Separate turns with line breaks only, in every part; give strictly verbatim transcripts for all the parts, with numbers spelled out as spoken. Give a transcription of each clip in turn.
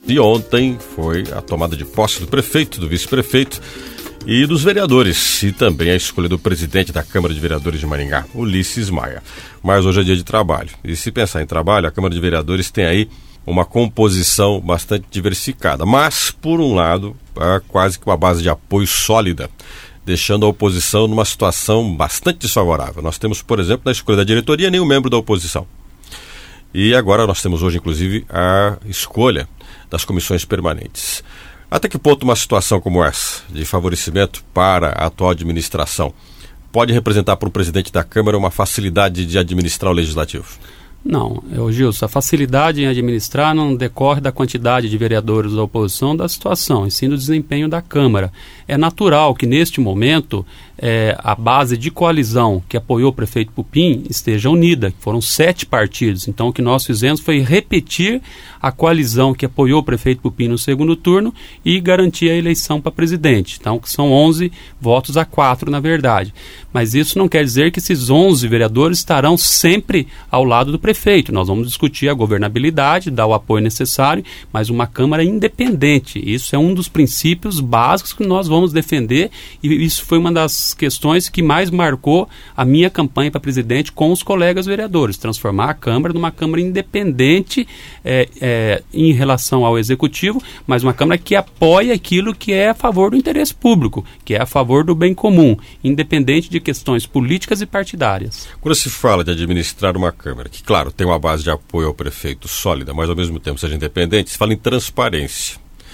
E ontem foi a tomada de posse do prefeito, do vice-prefeito e dos vereadores, e também a escolha do presidente da Câmara de Vereadores de Maringá, Ulisses Maia. Mas hoje é dia de trabalho. E se pensar em trabalho, a Câmara de Vereadores tem aí uma composição bastante diversificada. Mas, por um lado, é quase que uma base de apoio sólida, deixando a oposição numa situação bastante desfavorável. Nós temos, por exemplo, na escolha da diretoria, nenhum membro da oposição. E agora nós temos hoje, inclusive, a escolha das comissões permanentes. Até que ponto uma situação como essa, de favorecimento para a atual administração, pode representar para o presidente da Câmara uma facilidade de administrar o Legislativo?
Não, eu, Gilson, a facilidade em administrar não decorre da quantidade de vereadores da oposição da situação, e sim do desempenho da Câmara. É natural que, neste momento, é, a base de coalizão que apoiou o prefeito Pupim esteja unida, que foram sete partidos. Então, o que nós fizemos foi repetir a coalizão que apoiou o prefeito Pupim no segundo turno e garantir a eleição para presidente. Então, que são onze votos a quatro, na verdade. Mas isso não quer dizer que esses onze vereadores estarão sempre ao lado do prefeito. Nós vamos discutir a governabilidade, dar o apoio necessário, mas uma Câmara independente. Isso é um dos princípios básicos que nós vamos defender, e isso foi uma das questões que mais marcou a minha campanha para presidente com os colegas vereadores, transformar a Câmara numa Câmara independente é, é, em relação ao Executivo, mas uma Câmara que apoia aquilo que é a favor do interesse público, que é a favor do bem comum, independente de questões políticas e partidárias.
Quando se fala de administrar uma Câmara, que claro, tem uma base de apoio ao prefeito sólida, mas ao mesmo tempo seja independente, se fala em transparência.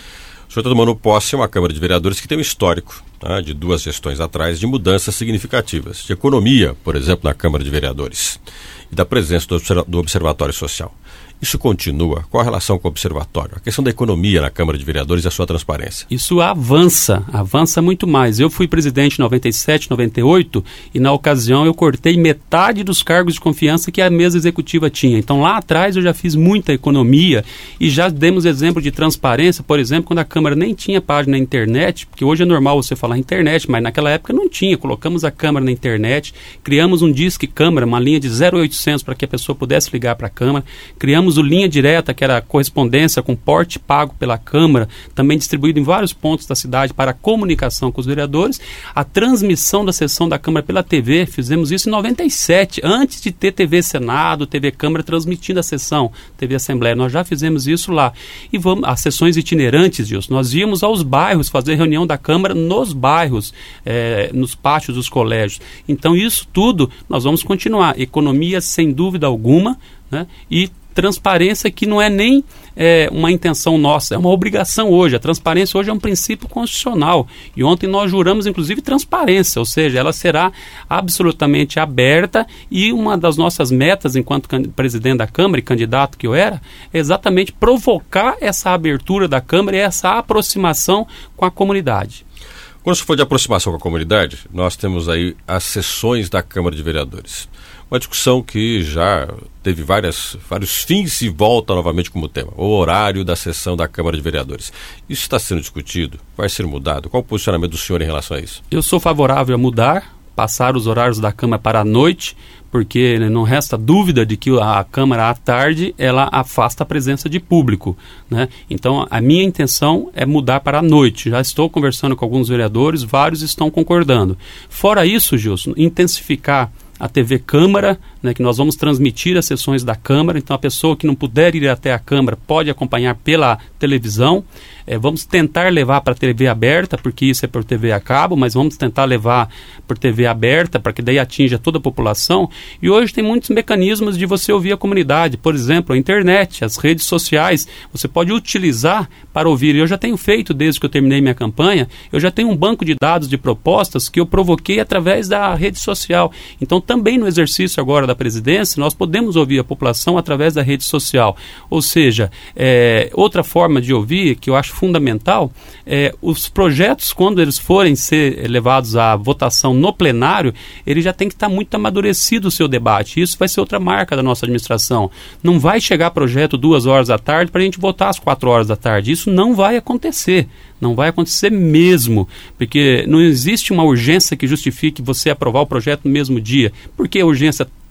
O senhor está tomando posse em uma Câmara de Vereadores que tem um histórico, tá, de duas gestões atrás, de mudanças significativas, de economia, por exemplo, na Câmara de Vereadores, e da presença do Observatório Social. Isso continua? Qual a relação com o Observatório? A questão da economia na Câmara de Vereadores e a sua transparência.
Isso avança, avança muito mais. Eu fui presidente em noventa e sete, noventa e oito e na ocasião eu cortei metade dos cargos de confiança que a mesa executiva tinha. Então lá atrás eu já fiz muita economia e já demos exemplo de transparência, por exemplo, quando a Câmara nem tinha página na internet, porque hoje é normal você falar internet, mas naquela época não tinha. Colocamos a Câmara na internet, criamos um Disque Câmara, uma linha de zero oitocentos para que a pessoa pudesse ligar para a Câmara, criamos o Linha Direta, que era correspondência com porte pago pela Câmara, também distribuído em vários pontos da cidade para a comunicação com os vereadores. A transmissão da sessão da Câmara pela T V, fizemos isso em noventa e sete, antes de ter T V Senado, T V Câmara transmitindo a sessão, T V Assembleia, nós já fizemos isso lá. E vamos, as sessões itinerantes, Gilson, nós íamos aos bairros fazer reunião da Câmara nos bairros, eh, nos pátios dos colégios. Então isso tudo nós vamos continuar. Economia sem dúvida alguma, né? E transparência que não é nem é, uma intenção nossa, é uma obrigação hoje. A transparência hoje é um princípio constitucional. E ontem nós juramos, inclusive, transparência, ou seja, ela será absolutamente aberta, e uma das nossas metas, enquanto presidente da Câmara e candidato que eu era, é exatamente provocar essa abertura da Câmara e essa aproximação com a comunidade.
Quando se for de aproximação com a comunidade, nós temos aí as sessões da Câmara de Vereadores. Uma discussão que já teve várias, vários fins e volta novamente como tema. O horário da sessão da Câmara de Vereadores. Isso está sendo discutido? Vai ser mudado? Qual o posicionamento do senhor em relação a isso?
Eu sou favorável a mudar, passar os horários da Câmara para a noite, porque não resta dúvida de que a Câmara à tarde ela afasta a presença de público, né? Então a minha intenção é mudar para a noite. Já estou conversando com alguns vereadores, vários estão concordando. Fora isso, Gilson, intensificar a T V Câmara, né, que nós vamos transmitir as sessões da Câmara, então a pessoa que não puder ir até a Câmara pode acompanhar pela televisão. É, vamos tentar levar para a T V aberta, porque isso é por T V a cabo, mas vamos tentar levar por T V aberta, para que daí atinja toda a população. E hoje tem muitos mecanismos de você ouvir a comunidade, por exemplo, a internet, as redes sociais, você pode utilizar para ouvir. Eu já tenho feito, desde que eu terminei minha campanha, eu já tenho um banco de dados de propostas que eu provoquei através da rede social. Então também no exercício agora da presidência, nós podemos ouvir a população através da rede social. Ou seja, é, outra forma de ouvir, que eu acho fundamental, é, os projetos, quando eles forem ser levados à votação no plenário, ele já tem que estar muito amadurecido o seu debate. Isso vai ser outra marca da nossa administração. Não vai chegar projeto duas horas da tarde para a gente votar às quatro horas da tarde. Isso não vai acontecer. Não vai acontecer mesmo, porque não existe uma urgência que justifique você aprovar o projeto no mesmo dia. Por que a urgência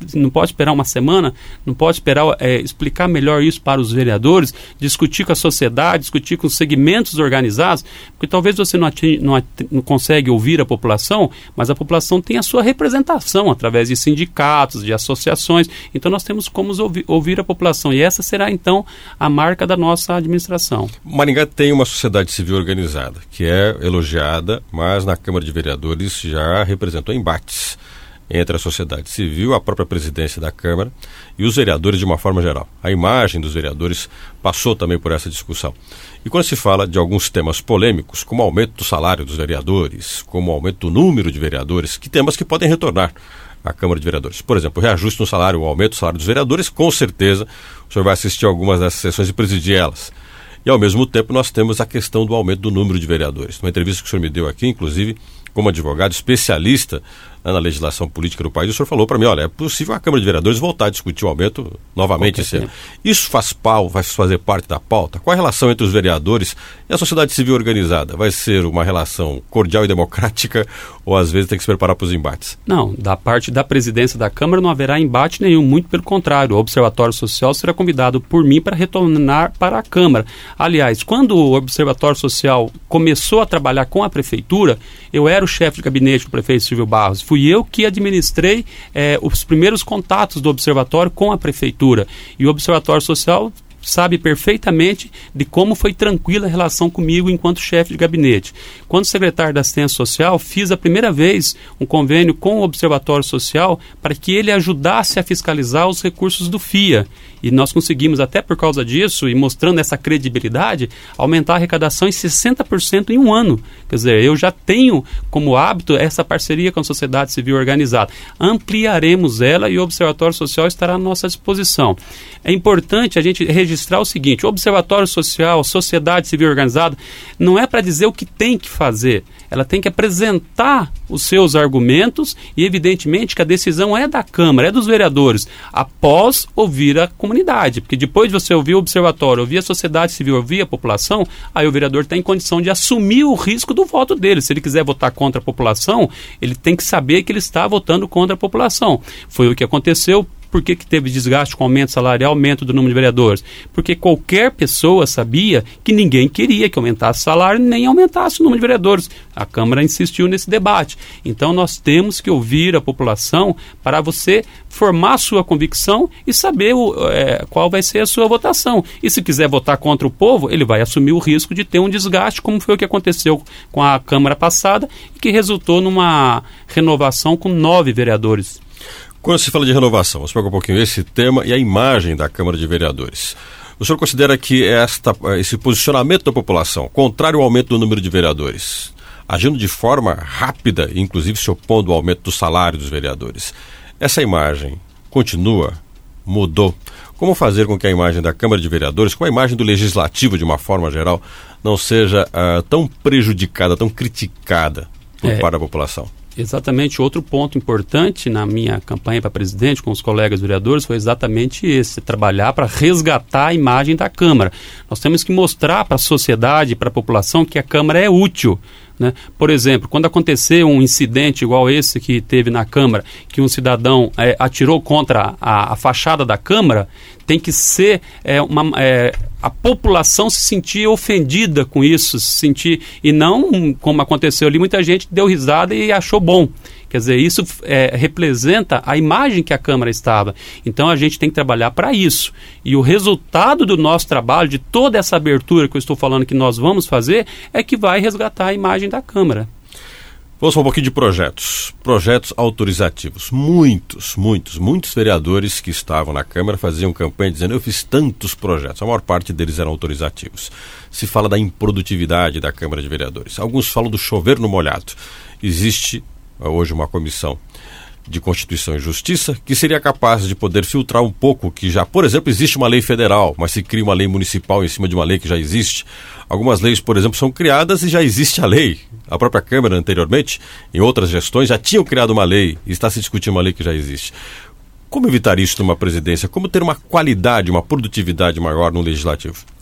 não pode esperar uma semana, não pode esperar é, explicar melhor isso para os vereadores, discutir com a sociedade, discutir com os segmentos organizados, porque talvez você não, atinge, não, atinge, não consegue ouvir a população, mas a população tem a sua representação através de sindicatos, de associações, então nós temos como ouvir, ouvir a população, e essa será então a marca da nossa administração.
Maringá tem uma sociedade civil organizada, que é elogiada, mas na Câmara de Vereadores já representou embates entre a sociedade civil, a própria presidência da Câmara e os vereadores de uma forma geral. A imagem dos vereadores passou também por essa discussão. E quando se fala de alguns temas polêmicos, como o aumento do salário dos vereadores, como o aumento do número de vereadores, que temas que podem retornar à Câmara de Vereadores. Por exemplo, o reajuste no salário, o aumento do salário dos vereadores, com certeza o senhor vai assistir a algumas dessas sessões e presidir elas. E ao mesmo tempo nós temos a questão do aumento do número de vereadores. Numa entrevista que o senhor me deu aqui, inclusive, como advogado especialista na legislação política do país, o senhor falou para mim, olha, é possível a Câmara de Vereadores voltar a discutir o aumento novamente esse ano. Isso faz pau, vai fazer parte da pauta? Qual a relação entre os vereadores e a sociedade civil organizada? Vai ser uma relação cordial e democrática ou às vezes tem que se preparar para os embates?
Não, da parte da presidência da Câmara não haverá embate nenhum, muito pelo contrário, o Observatório Social será convidado por mim para retornar para a Câmara. Aliás, quando o Observatório Social começou a trabalhar com a Prefeitura, eu era o chefe de gabinete do prefeito Silvio Barros, fui eu que administrei eh, os primeiros contatos do Observatório com a Prefeitura. E o Observatório Social sabe perfeitamente de como foi tranquila a relação comigo enquanto chefe de gabinete. Quando secretário da Assistência Social, fiz a primeira vez um convênio com o Observatório Social para que ele ajudasse a fiscalizar os recursos do F I A. E nós conseguimos, até por causa disso, e mostrando essa credibilidade, aumentar a arrecadação em sessenta por cento em um ano. Quer dizer, eu já tenho como hábito essa parceria com a sociedade civil organizada. Ampliaremos ela e o Observatório Social estará à nossa disposição. É importante a gente registrar o seguinte, o Observatório Social, a sociedade civil organizada, não é para dizer o que tem que fazer, ela tem que apresentar os seus argumentos e, evidentemente, que a decisão é da Câmara, é dos vereadores, após ouvir a comunidade, porque depois de você ouvir o observatório, ouvir a sociedade civil, ouvir a população, aí o vereador está em condição de assumir o risco do voto dele. Se ele quiser votar contra a população, ele tem que saber que ele está votando contra a população. Foi o que aconteceu. Por que que teve desgaste com aumento salarial, aumento do número de vereadores? Porque qualquer pessoa sabia que ninguém queria que aumentasse o salário nem aumentasse o número de vereadores. A Câmara insistiu nesse debate. Então nós temos que ouvir a população para você formar a sua convicção e saber o, é, qual vai ser a sua votação. E se quiser votar contra o povo, ele vai assumir o risco de ter um desgaste, como foi o que aconteceu com a Câmara passada e que resultou numa renovação com nove vereadores.
Quando se fala de renovação, vamos pegar um pouquinho esse tema e a imagem da Câmara de Vereadores. O senhor considera que esta, esse posicionamento da população, contrário ao aumento do número de vereadores, agindo de forma rápida, inclusive se opondo ao aumento do salário dos vereadores, essa imagem continua, mudou? Como fazer com que a imagem da Câmara de Vereadores, com a imagem do Legislativo de uma forma geral, não seja uh, tão prejudicada, tão criticada por
é.
parte da população?
Exatamente, outro ponto importante na minha campanha para presidente com os colegas vereadores foi exatamente esse, trabalhar para resgatar a imagem da Câmara. Nós temos que mostrar para a sociedade, para a população que a Câmara é útil, né? Por exemplo, quando aconteceu um incidente igual esse que teve na Câmara, que um cidadão é, atirou contra a, a fachada da Câmara, tem que ser é, uma... É, a população se sentir ofendida com isso, se sentir, e não como aconteceu ali, muita gente deu risada e achou bom. Quer dizer, isso é, representa a imagem que a Câmara estava. Então a gente tem que trabalhar para isso. E o resultado do nosso trabalho, de toda essa abertura que eu estou falando que nós vamos fazer, é que vai resgatar a imagem da Câmara.
Vamos falar um pouquinho de projetos, projetos autorizativos. Muitos, muitos, muitos vereadores que estavam na Câmara faziam campanha dizendo eu fiz tantos projetos, a maior parte deles eram autorizativos. Se fala da improdutividade da Câmara de Vereadores. Alguns falam do chover no molhado. Existe hoje uma comissão de Constituição e Justiça que seria capaz de poder filtrar um pouco que já, por exemplo, existe uma lei federal, mas se cria uma lei municipal em cima de uma lei que já existe. Algumas leis, por exemplo, são criadas e já existe a lei. A própria Câmara, anteriormente, em outras gestões, já tinham criado uma lei e está se discutindo uma lei que já existe. Como evitar isso numa presidência? Como ter uma qualidade, uma produtividade maior no Legislativo?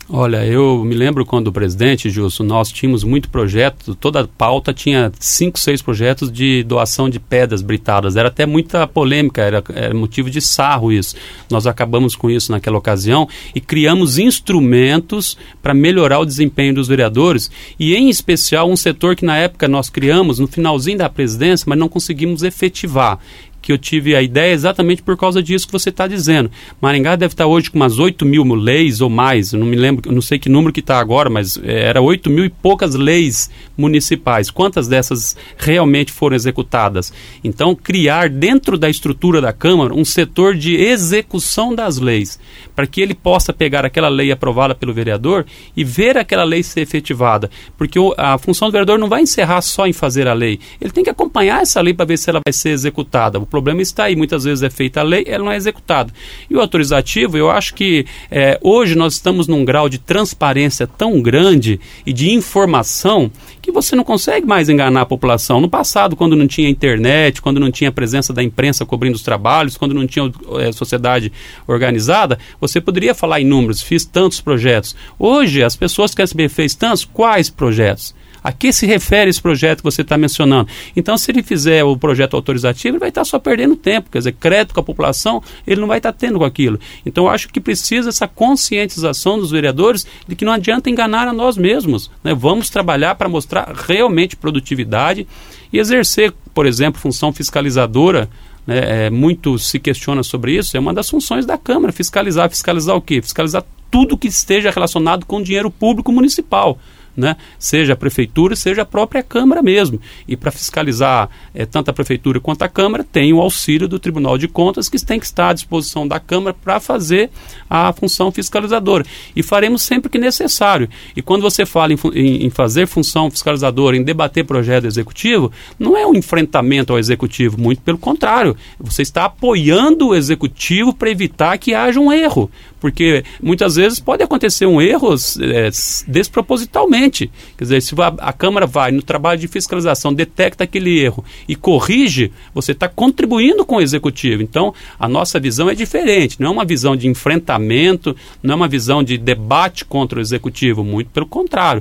Olha, eu me lembro quando o presidente, Justo, nós tínhamos muito projeto, toda a pauta tinha cinco, seis projetos de doação de pedras britadas. Era até muita polêmica, era, era motivo de sarro isso. Nós acabamos com isso naquela ocasião e criamos instrumentos para melhorar o desempenho dos vereadores e, em especial, um setor que na época nós criamos no finalzinho da presidência, mas não conseguimos efetivar, que eu tive a ideia exatamente por causa disso que você está dizendo. Maringá deve estar hoje com umas oito mil leis ou mais, eu não me lembro, eu não sei que número que está agora, mas é, era oito mil e poucas leis municipais. Quantas dessas realmente foram executadas? Então, criar dentro da estrutura da Câmara um setor de execução das leis, para que ele possa pegar aquela lei aprovada pelo vereador e ver aquela lei ser efetivada. Porque o, a função do vereador não vai encerrar só em fazer a lei, ele tem que acompanhar essa lei para ver se ela vai ser executada. O problema está aí, muitas vezes é feita a lei, ela não é executada. E o autorizativo, eu acho que é, hoje nós estamos num grau de transparência tão grande e de informação que você não consegue mais enganar a população. No passado, quando não tinha internet, quando não tinha a presença da imprensa cobrindo os trabalhos, quando não tinha é, sociedade organizada, você poderia falar em números, fiz tantos projetos. Hoje, as pessoas querem saber, fez tantos, quais projetos? A que se refere esse projeto que você está mencionando? Então, se ele fizer o projeto autorizativo, ele vai estar só perdendo tempo. Quer dizer, crédito com a população, ele não vai estar tendo com aquilo. Então, eu acho que precisa essa conscientização dos vereadores de que não adianta enganar a nós mesmos, né? Vamos trabalhar para mostrar realmente produtividade e exercer, por exemplo, função fiscalizadora. Né? É, muito se questiona sobre isso. É uma das funções da Câmara, fiscalizar. Fiscalizar o quê? Fiscalizar tudo que esteja relacionado com o dinheiro público municipal. Né? Seja a prefeitura, seja a própria Câmara mesmo. E para fiscalizar é, tanto a prefeitura quanto a Câmara, tem o auxílio do Tribunal de Contas, que tem que estar à disposição da Câmara para fazer a função fiscalizadora. E faremos sempre que necessário. E quando você fala em, em, em fazer função fiscalizadora, em debater projeto executivo, não é um enfrentamento ao executivo, muito pelo contrário. Você está apoiando o executivo para evitar que haja um erro. Porque muitas vezes pode acontecer um erro é, despropositalmente. Quer dizer, se a, a Câmara vai no trabalho de fiscalização, detecta aquele erro e corrige, você está contribuindo com o Executivo. Então, a nossa visão é diferente. Não é uma visão de enfrentamento, não é uma visão de debate contra o Executivo. Muito pelo contrário.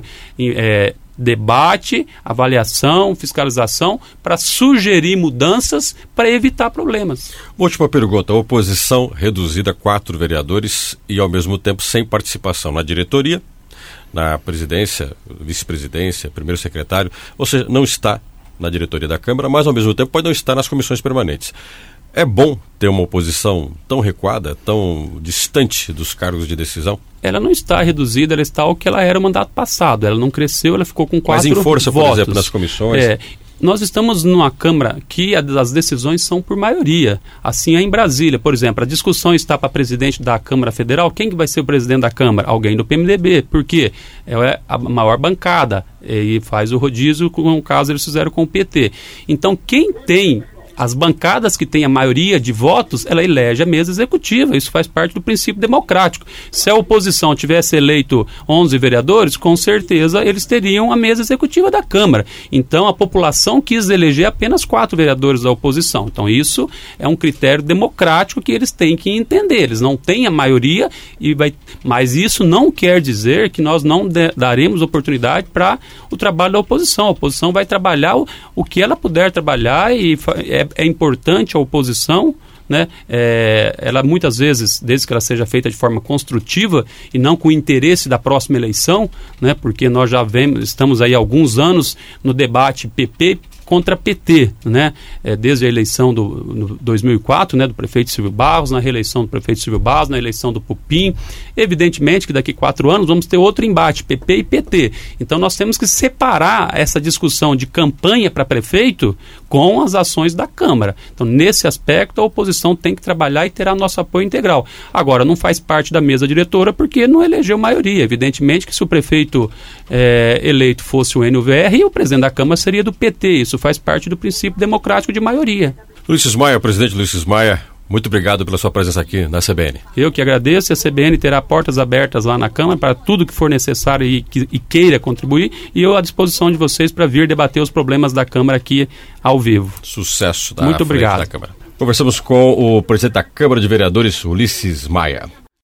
É, debate, avaliação, fiscalização para sugerir mudanças para evitar problemas.
Última pergunta. A oposição reduzida a quatro vereadores e ao mesmo tempo sem participação na diretoria, na presidência, vice-presidência, primeiro secretário, ou seja, não está na diretoria da Câmara, mas ao mesmo tempo pode não estar nas comissões permanentes. É bom ter uma oposição tão recuada, tão distante dos cargos de decisão?
Ela não está reduzida, ela está o que ela era o mandato passado. Ela não cresceu, ela ficou com quatro votos.
Mas em força, votos. Por exemplo, nas comissões?
É, nós estamos numa Câmara que as decisões são por maioria. Assim é em Brasília, por exemplo. A discussão está para presidente da Câmara Federal. Quem que vai ser o presidente da Câmara? Alguém do P M D B. Por quê? É a maior bancada e faz o rodízio, no caso eles fizeram com o P T. Então, quem tem as bancadas que têm a maioria de votos, ela elege a mesa executiva. Isso faz parte do princípio democrático. Se a oposição tivesse eleito onze vereadores, com certeza eles teriam a mesa executiva da Câmara. Então, a população quis eleger apenas quatro vereadores da oposição. Então, isso é um critério democrático que eles têm que entender. Eles não têm a maioria, e vai... mas isso não quer dizer que nós não de... daremos oportunidade para o trabalho da oposição. A oposição vai trabalhar o, o que ela puder trabalhar e é É importante a oposição, né? É, ela muitas vezes, desde que ela seja feita de forma construtiva e não com o interesse da próxima eleição, né? Porque nós já vemos, estamos aí há alguns anos no debate P P contra P T, né? É, desde a eleição do no dois mil e quatro, né, do prefeito Silvio Barros, na reeleição do prefeito Silvio Barros, na eleição do Pupim. Evidentemente que daqui a quatro anos vamos ter outro embate, P P e P T. Então nós temos que separar essa discussão de campanha para prefeito com as ações da Câmara. Então, nesse aspecto, a oposição tem que trabalhar e terá nosso apoio integral. Agora, não faz parte da mesa diretora porque não elegeu maioria. Evidentemente que se o prefeito é, eleito fosse o N V R, o presidente da Câmara seria do P T. Isso faz parte do princípio democrático de maioria.
Ulisses Maia, presidente Ulisses Maia, muito obrigado pela sua presença aqui na C B N.
Eu que agradeço. A C B N terá portas abertas lá na Câmara para tudo que for necessário e, que, e queira contribuir, e eu à disposição de vocês para vir debater os problemas da Câmara aqui ao vivo.
Sucesso da
Muito obrigado.
Da Câmara. Conversamos com o presidente da Câmara de Vereadores, Ulisses Maia.